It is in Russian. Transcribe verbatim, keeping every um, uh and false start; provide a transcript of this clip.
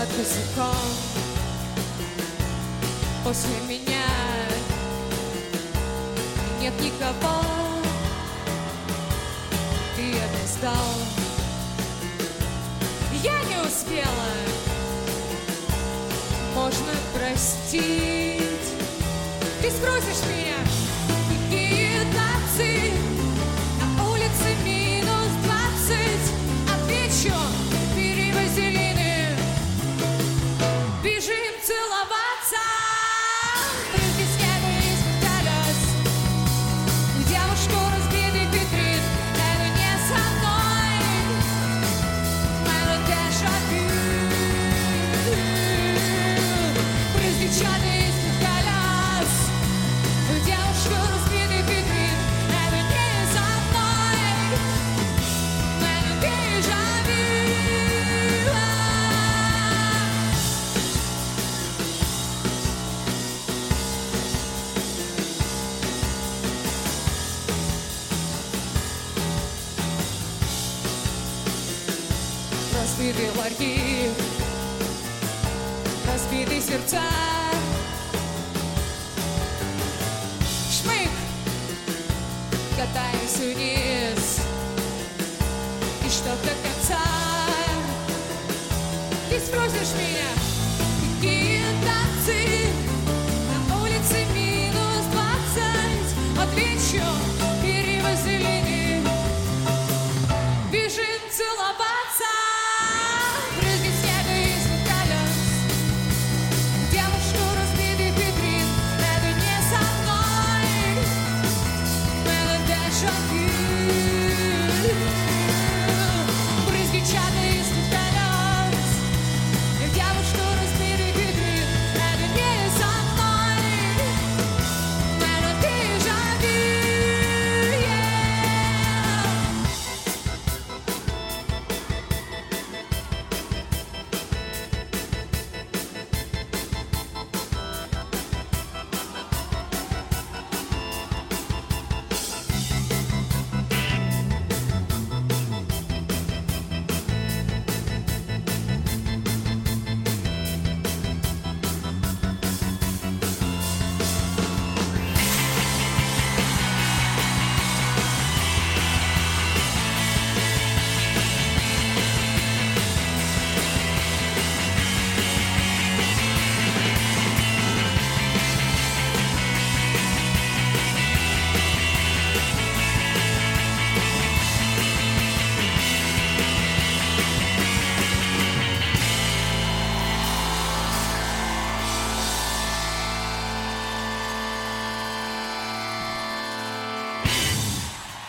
под косяком. После меня нет никого, ты опоздал. Я не успела, можно простить. Ты спросишь меня, какие танцы, на улице минус двадцать. Отвечу, бери вазелины, бежим целоваться. Брызги снега из колес, девушку разбитых витрин. Это не со мной, это дежавю. Брызги чаты из колес, девушку разбитых витрин. Это не со мной, это дежавю. Разбитые ларьки, разбитые сердца. Шмык, катаюсь вниз, и что до конца. Ты спросишь меня, какие танцы, на улице минус двадцать. Отвечу, бери вазелины, бежим целоваться. Брызги снега из колес, девушку разбитых витрин. Это не со мной, это дежавю.